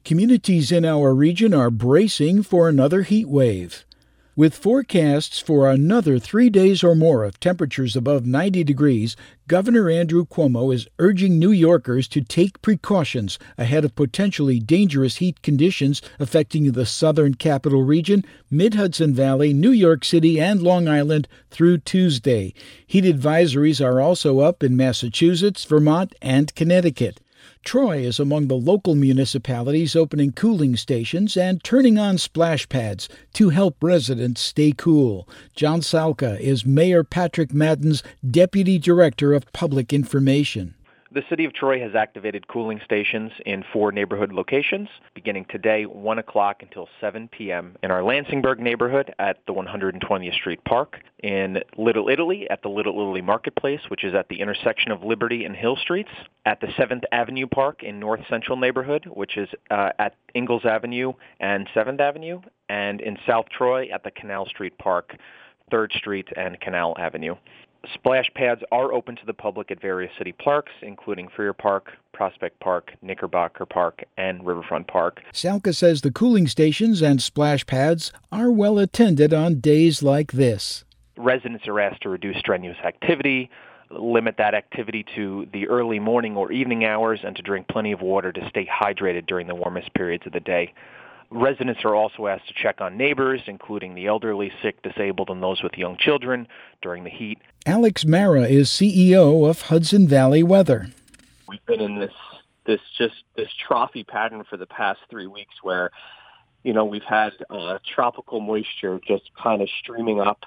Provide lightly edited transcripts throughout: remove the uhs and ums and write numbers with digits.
Communities in our region are bracing for another heat wave. With forecasts for another 3 days or more of temperatures above 90 degrees, Governor Andrew Cuomo is urging New Yorkers to take precautions ahead of potentially dangerous heat conditions affecting the southern capital region, Mid-Hudson Valley, New York City, and Long Island through Tuesday. Heat advisories are also up in Massachusetts, Vermont, and Connecticut. Troy is among the local municipalities opening cooling stations and turning on splash pads to help residents stay cool. John Salka is Mayor Patrick Madden's Deputy Director of Public Information. The City of Troy has activated cooling stations in 4 neighborhood locations, beginning today, 1 o'clock until 7 p.m. in our Lansingburg neighborhood at the 120th Street Park, in Little Italy at the Little Italy Marketplace, which is at the intersection of Liberty and Hill Streets, at the 7th Avenue Park in North Central neighborhood, which is at Ingalls Avenue and 7th Avenue, and in South Troy at the Canal Street Park, 3rd Street and Canal Avenue. Splash pads are open to the public at various city parks, including Freer Park, Prospect Park, Knickerbocker Park, and Riverfront Park. Salka says the cooling stations and splash pads are well attended on days like this. Residents are asked to reduce strenuous activity, limit that activity to the early morning or evening hours, and to drink plenty of water to stay hydrated during the warmest periods of the day. Residents are also asked to check on neighbors, including the elderly, sick, disabled, and those with young children during the heat. Alex Mara is CEO of Hudson Valley Weather. We've been in this trophy pattern for the past 3 weeks where, we've had tropical moisture just kind of streaming up,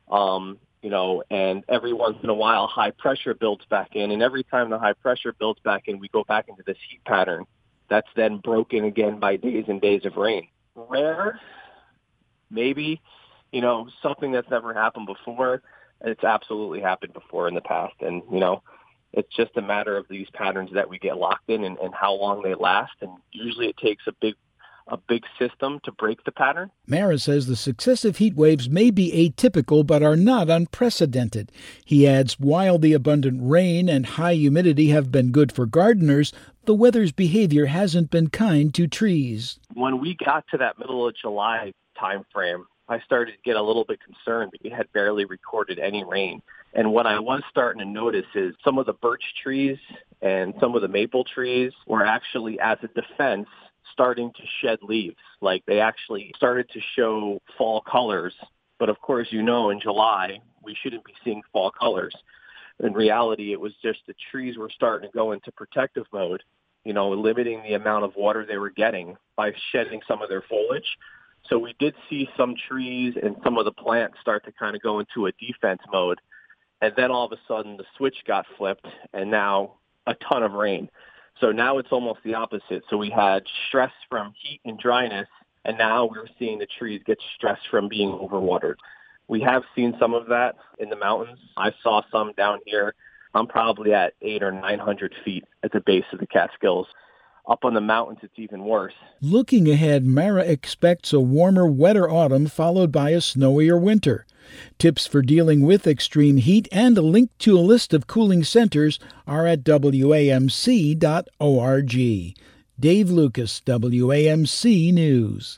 and every once in a while high pressure builds back in. And every time the high pressure builds back in, we go back into this heat pattern. That's then broken again by days and days of rain. Rare, maybe, something that's never happened before. It's absolutely happened before in the past. And, it's just a matter of these patterns that we get locked in and how long they last. And usually it takes a big system to break the pattern. Mara says the successive heat waves may be atypical but are not unprecedented. He adds, while the abundant rain and high humidity have been good for gardeners, the weather's behavior hasn't been kind to trees. When we got to that middle of July time frame, I started to get a little bit concerned. We had barely recorded any rain. And what I was starting to notice is some of the birch trees and some of the maple trees were actually, as a defense, starting to shed leaves. Like they actually started to show fall colors. But of course, in July, we shouldn't be seeing fall colors. In reality, it was just the trees were starting to go into protective mode, limiting the amount of water they were getting by shedding some of their foliage. So we did see some trees and some of the plants start to kind of go into a defense mode. And then all of a sudden the switch got flipped and now a ton of rain. So now it's almost the opposite. So we had stress from heat and dryness, and now we're seeing the trees get stressed from being overwatered. We have seen some of that in the mountains. I saw some down here. I'm probably at 800 or 900 feet at the base of the Catskills. Up on the mountains, it's even worse. Looking ahead, Mara expects a warmer, wetter autumn followed by a snowier winter. Tips for dealing with extreme heat and a link to a list of cooling centers are at WAMC.org. Dave Lucas, WAMC News.